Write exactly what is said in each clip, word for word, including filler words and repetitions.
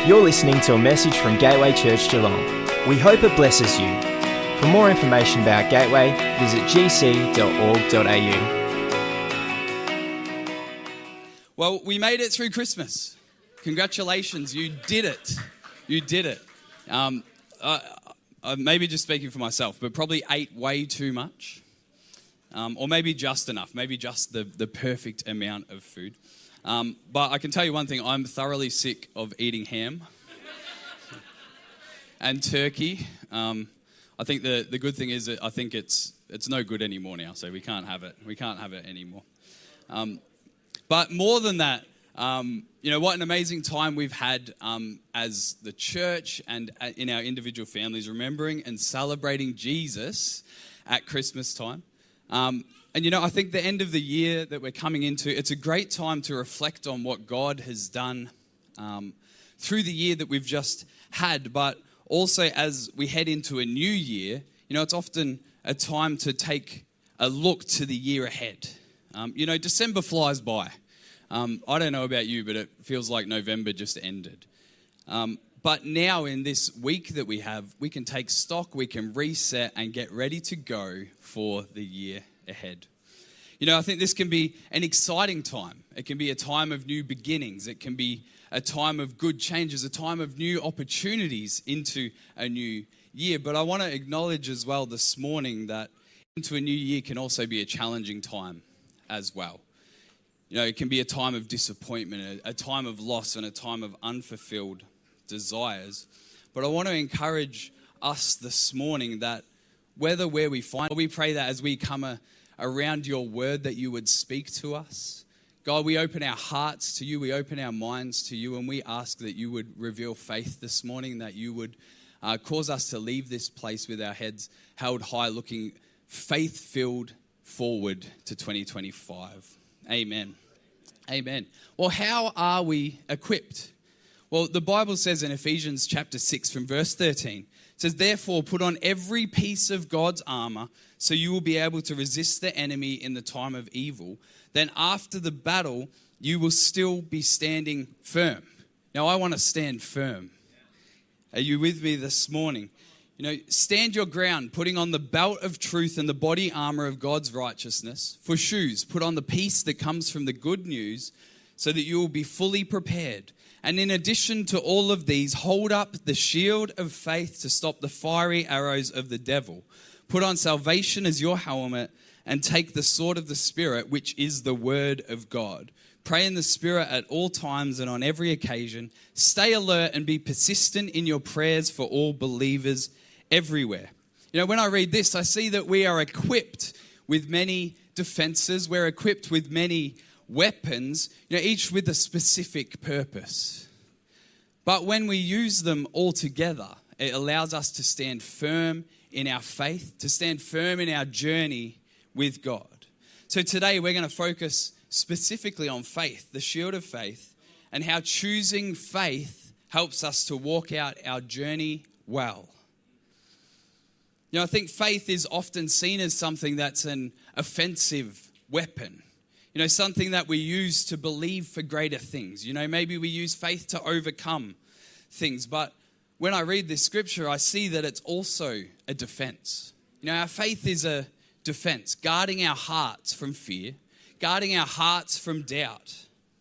You're listening to a message from Gateway Church Geelong. We hope it blesses you. For more information about Gateway, visit g c dot org dot a u. Well, we made it through Christmas. Congratulations, you did it. You did it. Um, uh, uh, maybe just speaking for myself, but probably ate way too much. Um, or maybe just enough, maybe just the, the perfect amount of food. Um, but I can tell you one thing, I'm thoroughly sick of eating ham and turkey. Um, I think the, the good thing is that I think it's it's no good anymore now, so we can't have it. We can't have it anymore. Um, but more than that, um, you know, what an amazing time we've had um, as the church and in our individual families, remembering and celebrating Jesus at Christmas time. Um, and, you know, I think the end of the year that we're coming into, it's a great time to reflect on what God has done um, through the year that we've just had. But also as we head into a new year, you know, it's often a time to take a look to the year ahead. Um, you know, December flies by. Um, I don't know about you, but it feels like November just ended. Um, but now in this week that we have, we can take stock, we can reset and get ready to go for the year ahead. You know, I think this can be an exciting time. It can be a time of new beginnings. It can be a time of good changes, a time of new opportunities into a new year. But I want to acknowledge as well this morning that into a new year can also be a challenging time as well. You know, it can be a time of disappointment, a, a time of loss, and a time of unfulfilled desires. But I want to encourage us this morning that whether where we find, we pray that as we come a, around your word that you would speak to us. God, we open our hearts to you, we open our minds to you, and we ask that you would reveal faith this morning, that you would uh, cause us to leave this place with our heads held high, looking faith-filled forward to twenty twenty-five. Amen. Amen. Well, how are we equipped? Well, the Bible says in Ephesians chapter six from verse thirteen, it says, therefore, put on every piece of God's armor so you will be able to resist the enemy in the time of evil. Then after the battle, you will still be standing firm. Now, I want to stand firm. Are you with me this morning? You know, stand your ground, putting on the belt of truth and the body armor of God's righteousness. For shoes, put on the peace that comes from the good news so that you will be fully prepared. And in addition to all of these, hold up the shield of faith to stop the fiery arrows of the devil. Put on salvation as your helmet and take the sword of the Spirit, which is the word of God. Pray in the Spirit at all times and on every occasion. Stay alert and be persistent in your prayers for all believers everywhere. You know, when I read this, I see that we are equipped with many defenses. We're equipped with many weapons, you know, each with a specific purpose. But when we use them all together, it allows us to stand firm in our faith, to stand firm in our journey with God. So today we're going to focus specifically on faith, the shield of faith, and how choosing faith helps us to walk out our journey well. You know, I think faith is often seen as something that's an offensive weapon. You know, something that we use to believe for greater things. You know, maybe we use faith to overcome things. But when I read this scripture, I see that it's also a defense. You know, our faith is a defense, guarding our hearts from fear, guarding our hearts from doubt.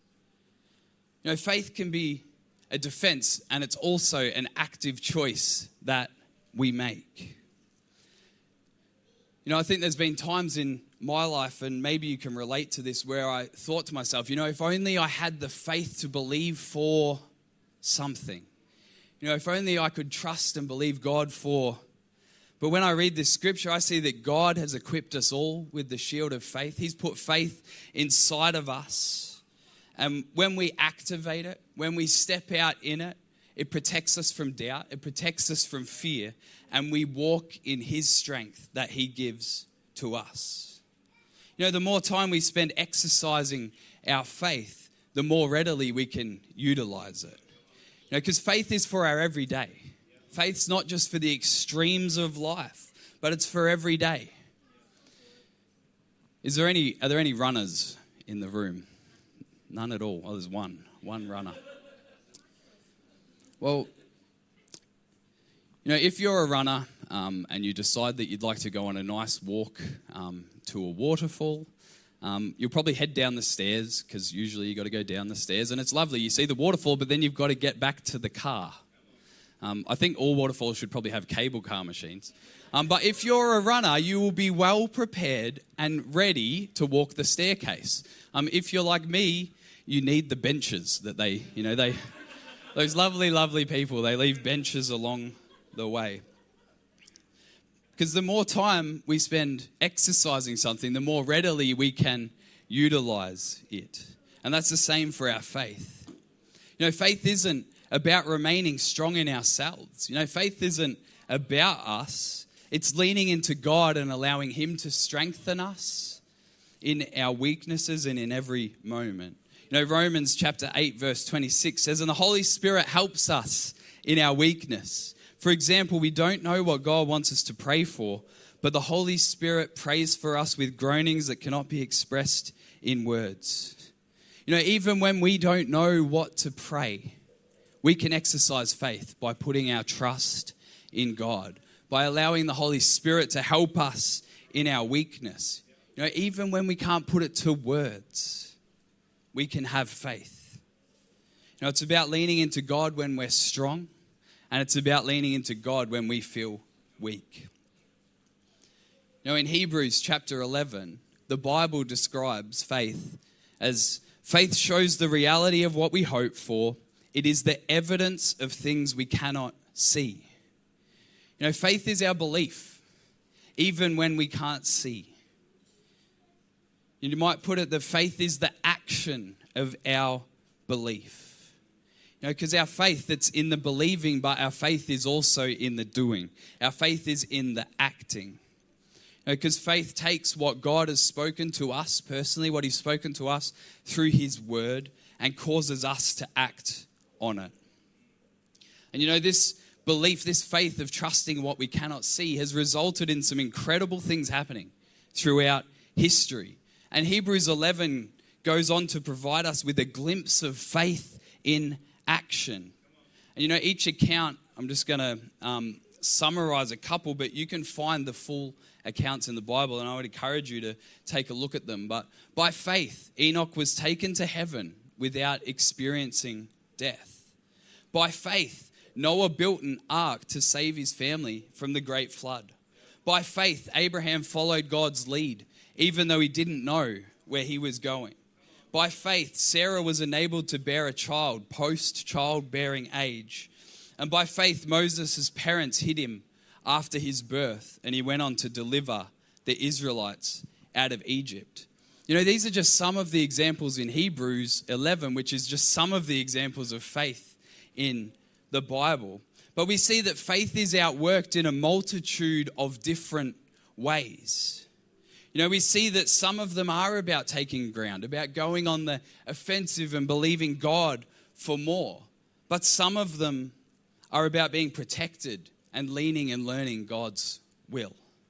You know, faith can be a defense, and it's also an active choice that we make. You know, I think there's been times in my life, and maybe you can relate to this, where I thought to myself, you know, if only I had the faith to believe for something. You know, if only I could trust and believe God for. But when I read this scripture, I see that God has equipped us all with the shield of faith. He's put faith inside of us. And when we activate it, when we step out in it, it protects us from doubt. It protects us from fear. And we walk in His strength that He gives to us. You know, the more time we spend exercising our faith, the more readily we can utilize it. You know, because faith is for our everyday. Faith's not just for the extremes of life, but it's for every day. Is there any, are there any runners in the room? None at all. Oh, there's one. One runner. Well, you know, if you're a runner um, and you decide that you'd like to go on a nice walk um, to a waterfall, um, you'll probably head down the stairs, because usually you got to go down the stairs, and it's lovely. You see the waterfall, but then you've got to get back to the car. Um, I think all waterfalls should probably have cable car machines. Um, but if you're a runner, you will be well prepared and ready to walk the staircase. Um, if you're like me, you need the benches that they, you know, they, those lovely, lovely people, they leave benches along the way. Because the more time we spend exercising something, the more readily we can utilize it. And that's the same for our faith. You know, faith isn't about remaining strong in ourselves. You know, faith isn't about us. It's leaning into God and allowing Him to strengthen us in our weaknesses and in every moment. You know, Romans chapter eight, verse twenty-six says, "And the Holy Spirit helps us in our weakness. For example, we don't know what God wants us to pray for, but the Holy Spirit prays for us with groanings that cannot be expressed in words." You know, even when we don't know what to pray, we can exercise faith by putting our trust in God, by allowing the Holy Spirit to help us in our weakness. You know, even when we can't put it to words, we can have faith. You know, it's about leaning into God when we're strong, and it's about leaning into God when we feel weak. You know, in Hebrews chapter eleven, the Bible describes faith as faith shows the reality of what we hope for. It is the evidence of things we cannot see. You know, faith is our belief, even when we can't see. You might put it that faith is the action of our belief. You know, because our faith, it's in the believing, but our faith is also in the doing. Our faith is in the acting. You know, because faith takes what God has spoken to us personally, what He's spoken to us through His word, and causes us to act on it. And you know, this belief, this faith of trusting what we cannot see has resulted in some incredible things happening throughout history. And Hebrews eleven goes on to provide us with a glimpse of faith in action. And you know, each account, I'm just going to um, summarize a couple, but you can find the full accounts in the Bible, and I would encourage you to take a look at them. But by faith, Enoch was taken to heaven without experiencing death. By faith, Noah built an ark to save his family from the great flood. By faith, Abraham followed God's lead, even though he didn't know where he was going. By faith, Sarah was enabled to bear a child post-childbearing age. And by faith, Moses' parents hid him after his birth, and he went on to deliver the Israelites out of Egypt. You know, these are just some of the examples in Hebrews eleven, which is just some of the examples of faith in the Bible. But we see that faith is outworked in a multitude of different ways. You know, we see that some of them are about taking ground, about going on the offensive and believing God for more. But some of them are about being protected and leaning and learning God's will.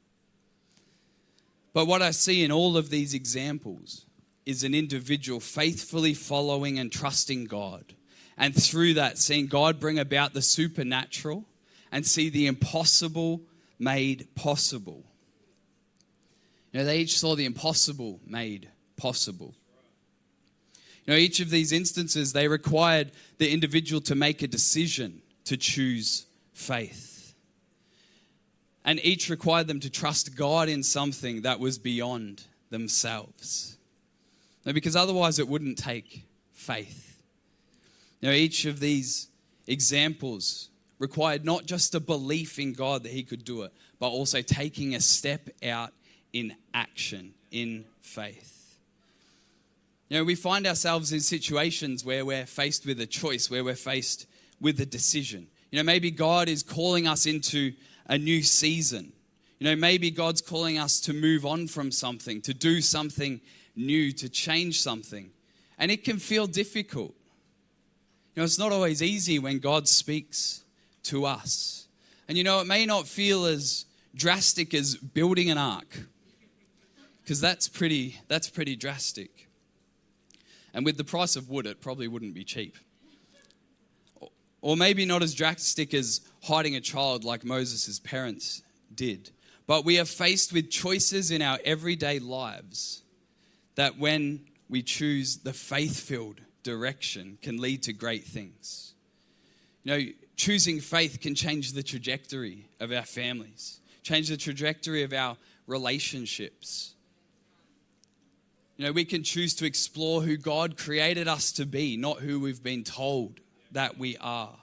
But what I see in all of these examples is an individual faithfully following and trusting God. And through that, seeing God bring about the supernatural and see the impossible made possible. You know, they each saw the impossible made possible. You know, each of these instances, they required the individual to make a decision to choose faith. And each required them to trust God in something that was beyond themselves. Now, because otherwise it wouldn't take faith. You know, each of these examples required not just a belief in God that He could do it, but also taking a step out in action, in faith. You know, we find ourselves in situations where we're faced with a choice, where we're faced with a decision. You know, maybe God is calling us into a new season. You know, maybe God's calling us to move on from something, to do something new, to change something. And it can feel difficult. You know, it's not always easy when God speaks to us. And you know, it may not feel as drastic as building an ark, because that's pretty, that's pretty drastic. And with the price of wood, it probably wouldn't be cheap. Or maybe not as drastic as hiding a child like Moses' parents did. But we are faced with choices in our everyday lives that when we choose the faith-filled direction can lead to great things. You know, choosing faith can change the trajectory of our families, change the trajectory of our relationships. You know, we can choose to explore who God created us to be, not who we've been told that we are.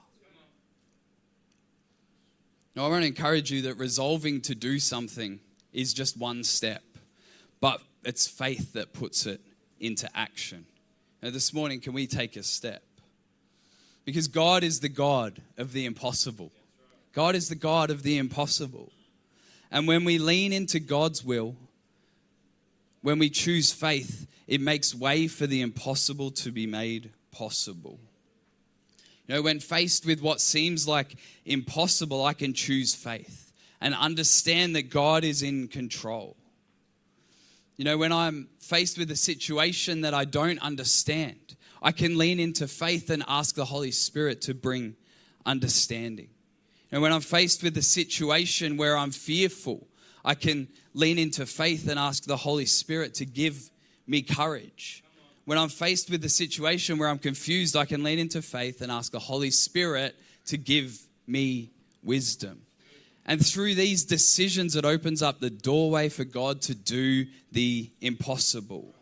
Now, I want to encourage you that resolving to do something is just one step, but it's faith that puts it into action. Now, this morning, can we take a step? Because God is the God of the impossible. God is the God of the impossible. And when we lean into God's will, when we choose faith, it makes way for the impossible to be made possible. You know, when faced with what seems like impossible, I can choose faith and understand that God is in control. You know, when I'm faced with a situation that I don't understand, I can lean into faith and ask the Holy Spirit to bring understanding. And when I'm faced with a situation where I'm fearful, I can lean into faith and ask the Holy Spirit to give me courage. When I'm faced with a situation where I'm confused, I can lean into faith and ask the Holy Spirit to give me wisdom. And through these decisions, it opens up the doorway for God to do the impossible.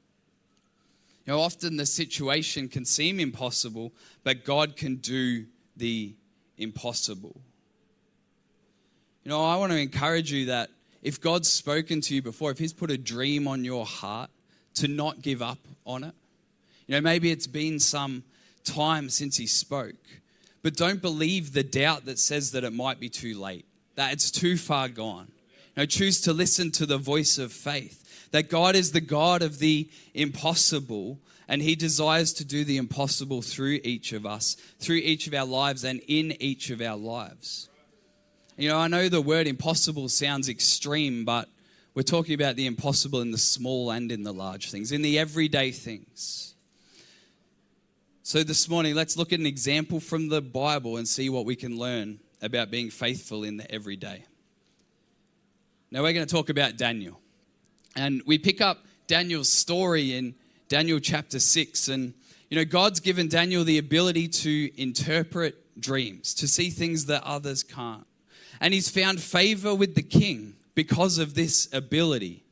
You know, often the situation can seem impossible, but God can do the impossible. You know, I want to encourage you that if God's spoken to you before, if He's put a dream on your heart, to not give up on it. You know, maybe it's been some time since He spoke, but don't believe the doubt that says that it might be too late, that it's too far gone. You know, choose to listen to the voice of faith, that God is the God of the impossible, and He desires to do the impossible through each of us, through each of our lives, and in each of our lives. You know, I know the word impossible sounds extreme, but we're talking about the impossible in the small and in the large things, in the everyday things. So this morning, let's look at an example from the Bible and see what we can learn about being faithful in the everyday. Now we're going to talk about Daniel. And we pick up Daniel's story in Daniel chapter six. And, you know, God's given Daniel the ability to interpret dreams, to see things that others can't. And he's found favor with the king because of this ability.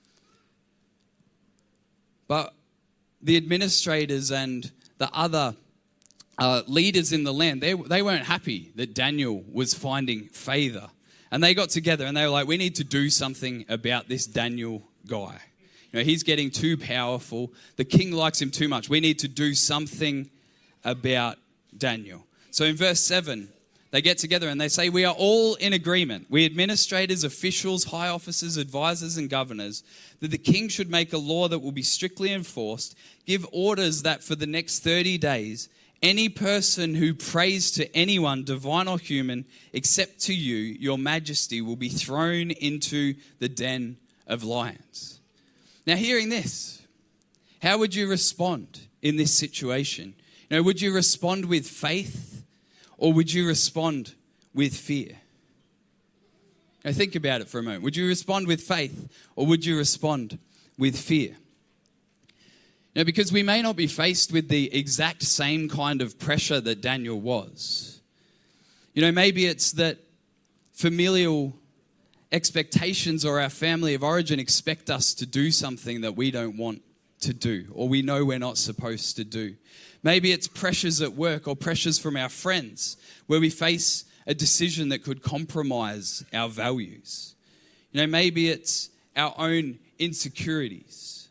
But the administrators and the other uh, leaders in the land, they, they weren't happy that Daniel was finding favor. And they got together and they were like, we need to do something about this Daniel guy. You know, he's getting too powerful. The king likes him too much. We need to do something about Daniel. So in verse seven, they get together and they say, we are all in agreement, we administrators, officials, high officers, advisors, and governors, that the king should make a law that will be strictly enforced, give orders that for the next thirty days, any person who prays to anyone, divine or human, except to you, your majesty, will be thrown into the den of lions. Now, hearing this, how would you respond in this situation? You know, would you respond with faith? Or would you respond with fear? Now think about it for a moment. Would you respond with faith or would you respond with fear? Now, because we may not be faced with the exact same kind of pressure that Daniel was. You know, maybe it's that familial expectations or our family of origin expect us to do something that we don't want to do or we know we're not supposed to do. Maybe it's pressures at work or pressures from our friends where we face a decision that could compromise our values. You know, maybe it's our own insecurities.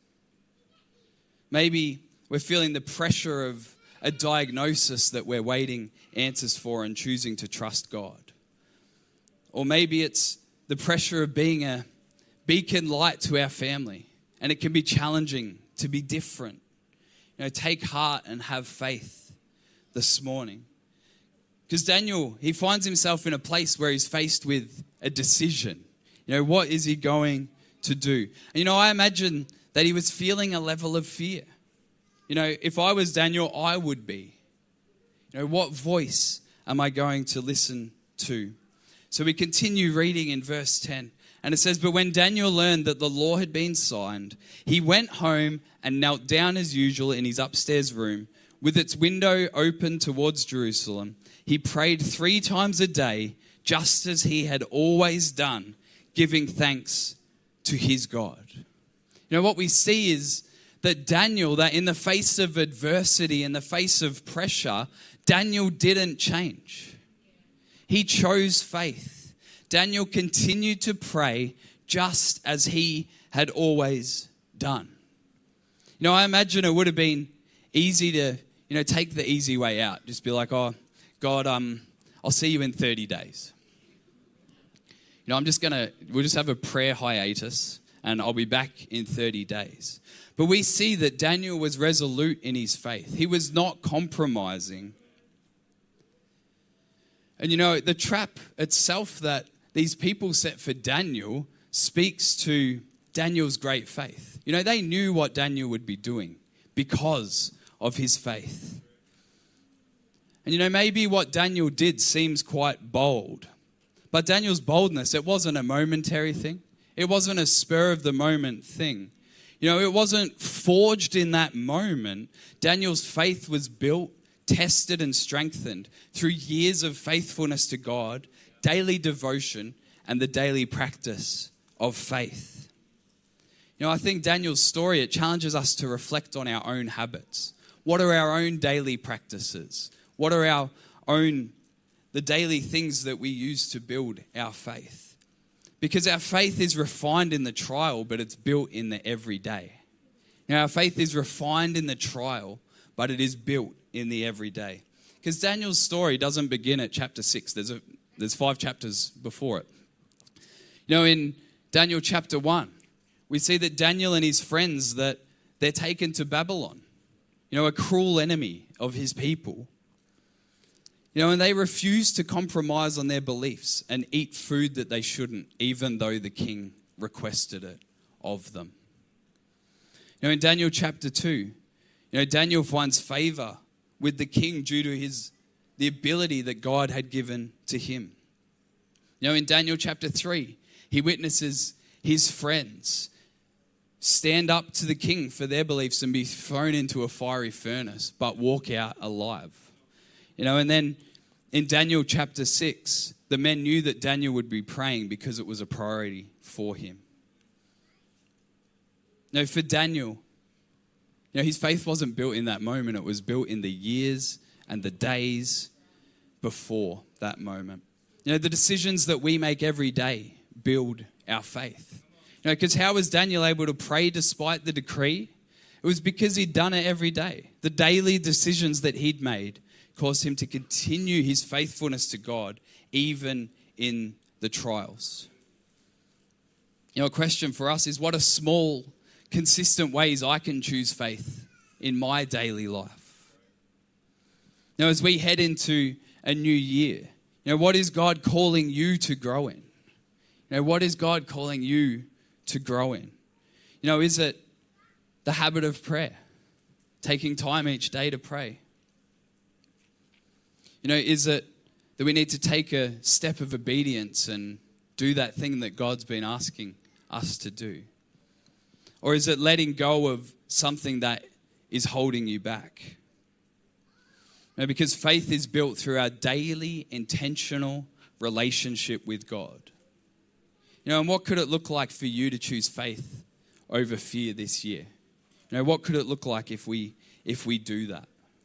Maybe we're feeling the pressure of a diagnosis that we're waiting answers for and choosing to trust God. Or maybe it's the pressure of being a beacon light to our family, and it can be challenging to be different. You know, take heart and have faith this morning. Because Daniel, he finds himself in a place where he's faced with a decision. You know, what is he going to do? And, you know, I imagine that he was feeling a level of fear. You know, if I was Daniel, I would be. You know, what voice am I going to listen to? So we continue reading in verse ten. And it says, but when Daniel learned that the law had been signed, he went home and knelt down as usual in his upstairs room, with its window open towards Jerusalem. He prayed three times a day, just as he had always done, giving thanks to his God. You know, what we see is that Daniel, that in the face of adversity, in the face of pressure, Daniel didn't change. He chose faith. Daniel continued to pray just as he had always done. You know, I imagine it would have been easy to, you know, take the easy way out. Just be like, oh, God, um, I'll see you in thirty days. You know, I'm just going to, we'll just have a prayer hiatus and I'll be back in thirty days. But we see that Daniel was resolute in his faith. He was not compromising. And you know, the trap itself that these people set for Daniel speaks to Daniel's great faith. You know, they knew what Daniel would be doing because of his faith. And you know, maybe what Daniel did seems quite bold. But Daniel's boldness, it wasn't a momentary thing. It wasn't a spur of the moment thing. You know, it wasn't forged in that moment. Daniel's faith was built, tested and strengthened through years of faithfulness to God, daily devotion, and the daily practice of faith. You know, I think Daniel's story, it challenges us to reflect on our own habits. What are our own daily practices? What are our own, the daily things that we use to build our faith? Because our faith is refined in the trial, but it's built in the everyday. Now, our faith is refined in the trial, but it is built in the everyday. Because Daniel's story doesn't begin at chapter six. There's a There's five chapters before it. You know, in Daniel chapter one, we see that Daniel and his friends, that they're taken to Babylon. You know, a cruel enemy of his people. You know, and they refuse to compromise on their beliefs and eat food that they shouldn't, even though the king requested it of them. You know, in Daniel chapter two, you know, Daniel finds favor with the king due to his the ability that God had given to him. You know, in Daniel chapter three, he witnesses his friends stand up to the king for their beliefs and be thrown into a fiery furnace, but walk out alive. You know, and then in Daniel chapter six, the men knew that Daniel would be praying because it was a priority for him. You know, for Daniel, you know, his faith wasn't built in that moment. It was built in the years and the days before that moment. You know, the decisions that we make every day build our faith. You know, because how was Daniel able to pray despite the decree? It was because he'd done it every day. The daily decisions that he'd made caused him to continue his faithfulness to God, even in the trials. You know, a question for us is, what are small, consistent ways I can choose faith in my daily life? Now, as we head into a new year, you know, what is God calling you to grow in? You know, what is God calling you to grow in? You know, is it the habit of prayer? Taking time each day to pray? You know, is it that we need to take a step of obedience and do that thing that God's been asking us to do? Or is it letting go of something that is holding you back? You know, because faith is built through our daily, intentional relationship with God. You know, and what could it look like for you to choose faith over fear this year? You know, what could it look like if we if we do that?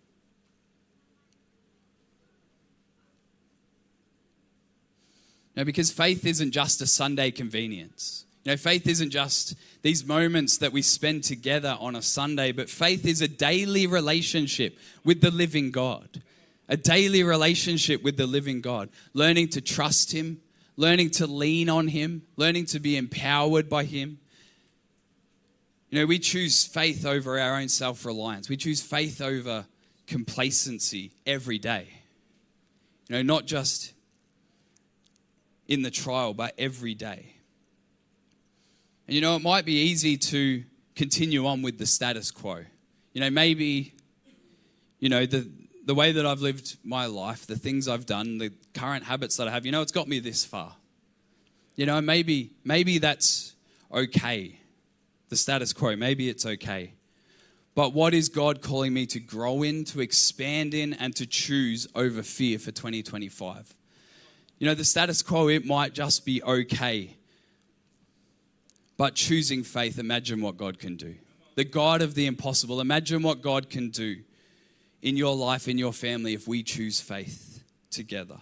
You know, because faith isn't just a Sunday convenience. You know, faith isn't just these moments that we spend together on a Sunday, but faith is a daily relationship with the living God. A daily relationship with the living God. Learning to trust Him, learning to lean on Him, learning to be empowered by Him. You know, we choose faith over our own self-reliance. We choose faith over complacency every day. You know, not just in the trial, but every day. And you know, it might be easy to continue on with the status quo. You know, maybe, you know, the the way that I've lived my life, the things I've done, the current habits that I have, you know, it's got me this far. You know, maybe maybe that's okay. The status quo, maybe it's okay. But what is God calling me to grow in, to expand in, and to choose over fear for twenty twenty-five? You know, the status quo, it might just be okay. But choosing faith, imagine what God can do. The God of the impossible, imagine what God can do in your life, in your family, if we choose faith together.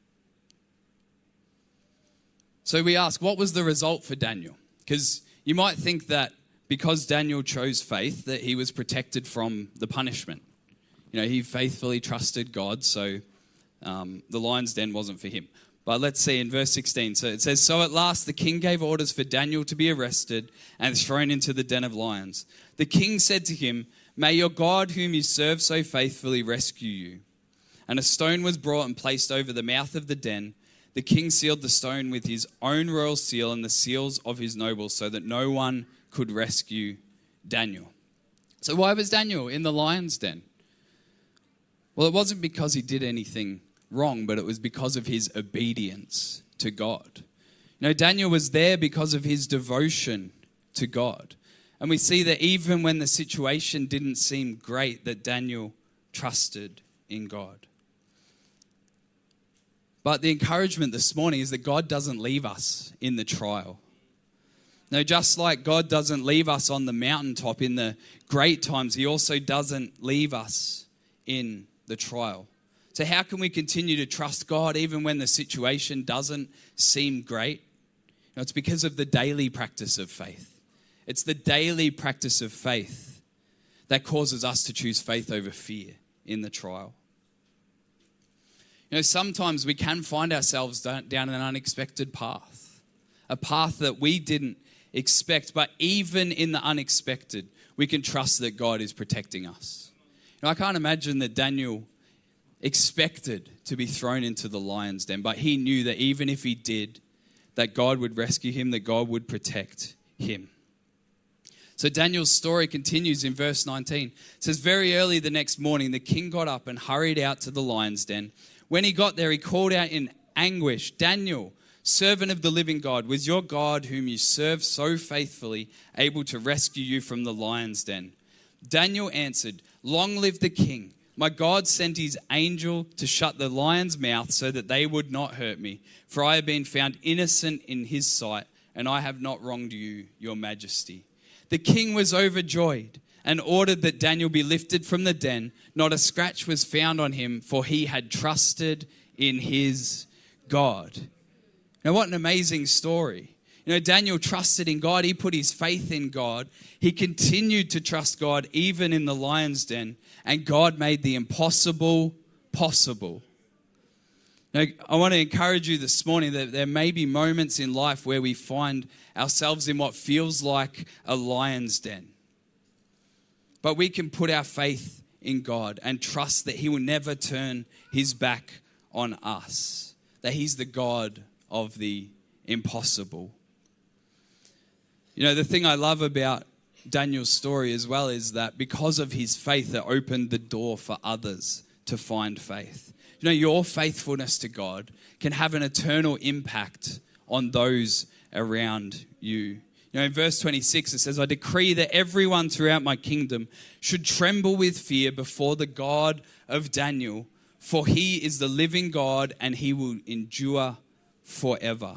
So we ask, what was the result for Daniel? Because you might think that because Daniel chose faith, that he was protected from the punishment. You know, he faithfully trusted God, so um, the lion's den wasn't for him. But let's see in verse sixteen. So it says, "So at last the king gave orders for Daniel to be arrested and thrown into the den of lions. The king said to him, 'May your God whom you serve so faithfully rescue you.' And a stone was brought and placed over the mouth of the den. The king sealed the stone with his own royal seal and the seals of his nobles so that no one could rescue Daniel." So why was Daniel in the lion's den? Well, it wasn't because he did anything wrong, but it was because of his obedience to God. You know, Daniel was there because of his devotion to God. And we see that even when the situation didn't seem great, that Daniel trusted in God. But the encouragement this morning is that God doesn't leave us in the trial. No, just like God doesn't leave us on the mountaintop in the great times, he also doesn't leave us in the trial. So how can we continue to trust God even when the situation doesn't seem great? You know, it's because of the daily practice of faith. It's the daily practice of faith that causes us to choose faith over fear in the trial. You know, sometimes we can find ourselves down an unexpected path, a path that we didn't expect, but even in the unexpected, we can trust that God is protecting us. You know, I can't imagine that Daniel expected to be thrown into the lion's den, but he knew that even if he did, that God would rescue him, that God would protect him. So Daniel's story continues in verse nineteen. It says, "Very early the next morning, the king got up and hurried out to the lion's den. When he got there, he called out in anguish, 'Daniel, servant of the living God, was your God whom you serve so faithfully able to rescue you from the lion's den?' Daniel answered, 'Long live the king. My God sent his angel to shut the lion's mouth so that they would not hurt me, for I have been found innocent in his sight, and I have not wronged you, your majesty.' The king was overjoyed and ordered that Daniel be lifted from the den. Not a scratch was found on him, for he had trusted in his God." Now, what an amazing story. You know, Daniel trusted in God. He put his faith in God. He continued to trust God even in the lion's den, and God made the impossible possible. Now, I want to encourage you this morning that there may be moments in life where we find ourselves in what feels like a lion's den. But we can put our faith in God and trust that he will never turn his back on us, that he's the God of the impossible. You know, the thing I love about Daniel's story as well is that because of his faith, it opened the door for others to find faith. You know, your faithfulness to God can have an eternal impact on those around you. You know, in verse twenty-six, it says, "I decree that everyone throughout my kingdom should tremble with fear before the God of Daniel, for he is the living God and he will endure forever."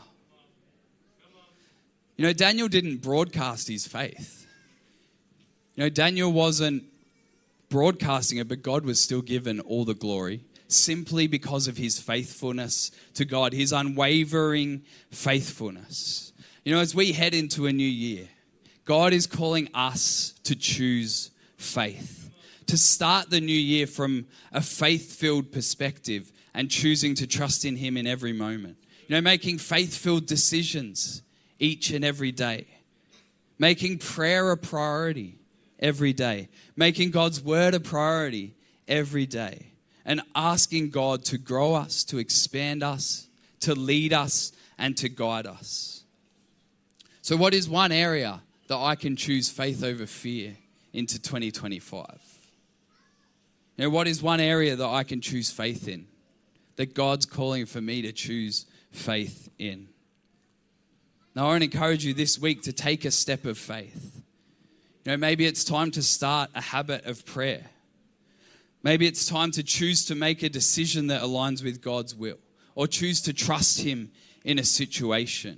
You know, Daniel didn't broadcast his faith. You know, Daniel wasn't broadcasting it, but God was still given all the glory simply because of his faithfulness to God, his unwavering faithfulness. You know, as we head into a new year, God is calling us to choose faith, to start the new year from a faith-filled perspective and choosing to trust in him in every moment. You know, making faith-filled decisions each and every day, making prayer a priority every day, making God's word a priority every day, and asking God to grow us, to expand us, to lead us, and to guide us. So what is one area that I can choose faith over fear into twenty twenty-five? You know, what is one area that I can choose faith in? That God's calling for me to choose faith in. Now, I want to encourage you this week to take a step of faith. You know, maybe it's time to start a habit of prayer. Maybe it's time to choose to make a decision that aligns with God's will, or choose to trust Him in a situation.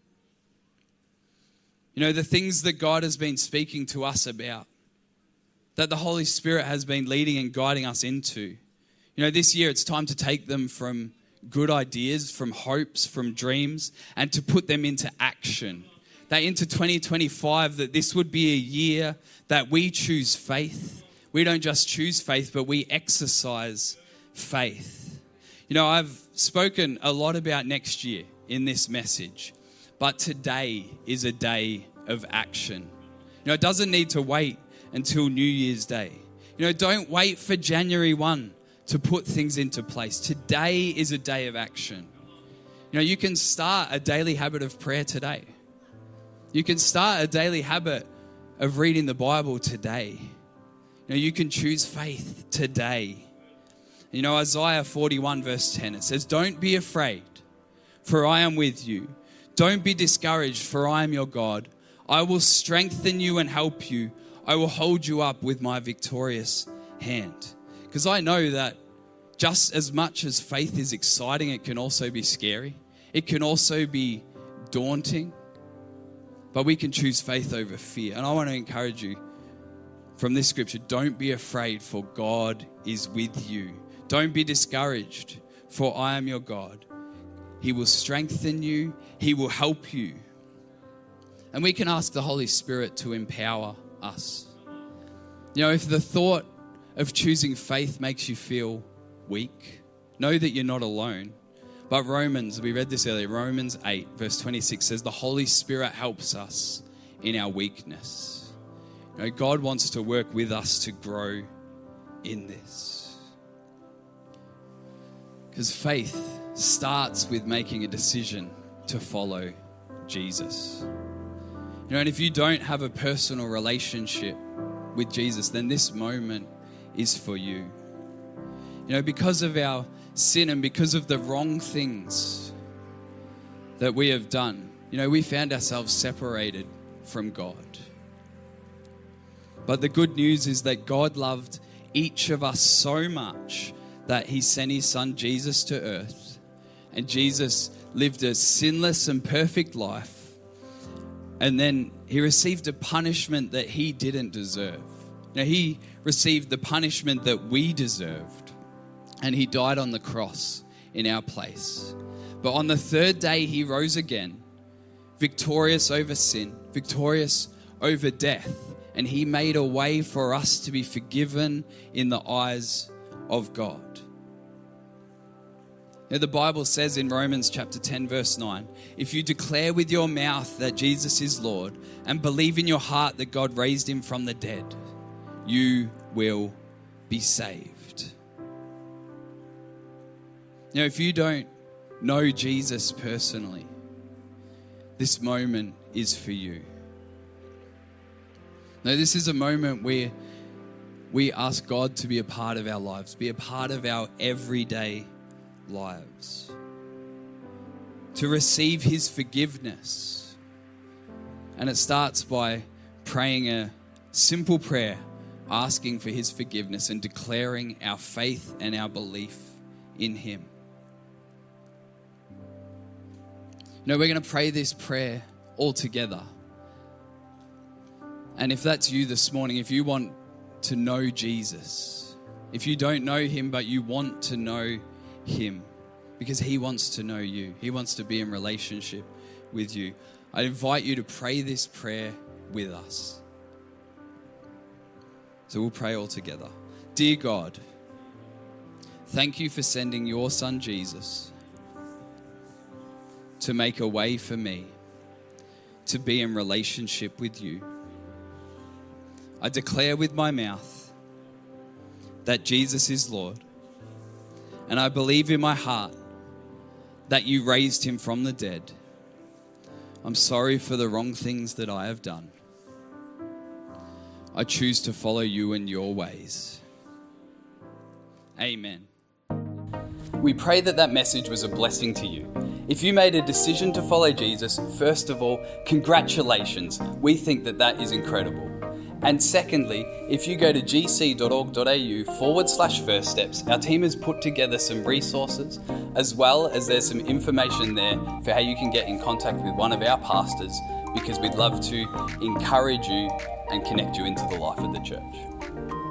You know, the things that God has been speaking to us about, that the Holy Spirit has been leading and guiding us into. You know, this year it's time to take them from good ideas, from hopes, from dreams, and to put them into action. That into twenty twenty-five, that this would be a year that we choose faith. We don't just choose faith, but we exercise faith. You know, I've spoken a lot about next year in this message, but today is a day of action. You know, it doesn't need to wait until New Year's Day. You know, don't wait for January first to put things into place. Today is a day of action. You know, you can start a daily habit of prayer today. You can start a daily habit of reading the Bible today. You know, you can choose faith today. You know, Isaiah forty-one verse ten, it says, "Don't be afraid, for I am with you. Don't be discouraged, for I am your God. I will strengthen you and help you. I will hold you up with my victorious hand." Because I know that just as much as faith is exciting, it can also be scary. It can also be daunting. But we can choose faith over fear. And I want to encourage you from this scripture, don't be afraid, for God is with you. Don't be discouraged, for I am your God. He will strengthen you. He will help you. And we can ask the Holy Spirit to empower us. You know, if the thought of choosing faith makes you feel weak, know that you're not alone. But Romans, we read this earlier, Romans eight verse twenty-six says the Holy Spirit helps us in our weakness. You know, God wants to work with us to grow in this. Because faith starts with making a decision to follow Jesus. You know, and if you don't have a personal relationship with Jesus, then this moment is for you. You know, because of our sin and because of the wrong things that we have done, you know, we found ourselves separated from God. But the good news is that God loved each of us so much that He sent His Son Jesus to earth. And Jesus lived a sinless and perfect life. And then He received a punishment that He didn't deserve. Now, He received the punishment that we deserved, and He died on the cross in our place. But on the third day, He rose again, victorious over sin, victorious over death, and He made a way for us to be forgiven in the eyes of God. Now, the Bible says in Romans chapter ten, verse nine, if you declare with your mouth that Jesus is Lord and believe in your heart that God raised Him from the dead, you will be saved. You know, if you don't know Jesus personally, this moment is for you. Now, this is a moment where we ask God to be a part of our lives, be a part of our everyday lives, to receive His forgiveness. And it starts by praying a simple prayer, asking for His forgiveness and declaring our faith and our belief in Him. You know, we're going to pray this prayer all together. And if that's you this morning, if you want to know Jesus, if you don't know Him but you want to know Him, because He wants to know you, He wants to be in relationship with you, I invite you to pray this prayer with us. So we'll pray all together. Dear God, thank you for sending your Son Jesus to make a way for me to be in relationship with you. I declare with my mouth that Jesus is Lord, and I believe in my heart that you raised Him from the dead. I'm sorry for the wrong things that I have done. I choose to follow you in your ways. Amen. We pray that that message was a blessing to you. If you made a decision to follow Jesus, first of all, congratulations. We think that that is incredible. And secondly, if you go to gc.org.au forward slash first steps, our team has put together some resources, as well as there's some information there for how you can get in contact with one of our pastors, because we'd love to encourage you and connect you into the life of the church.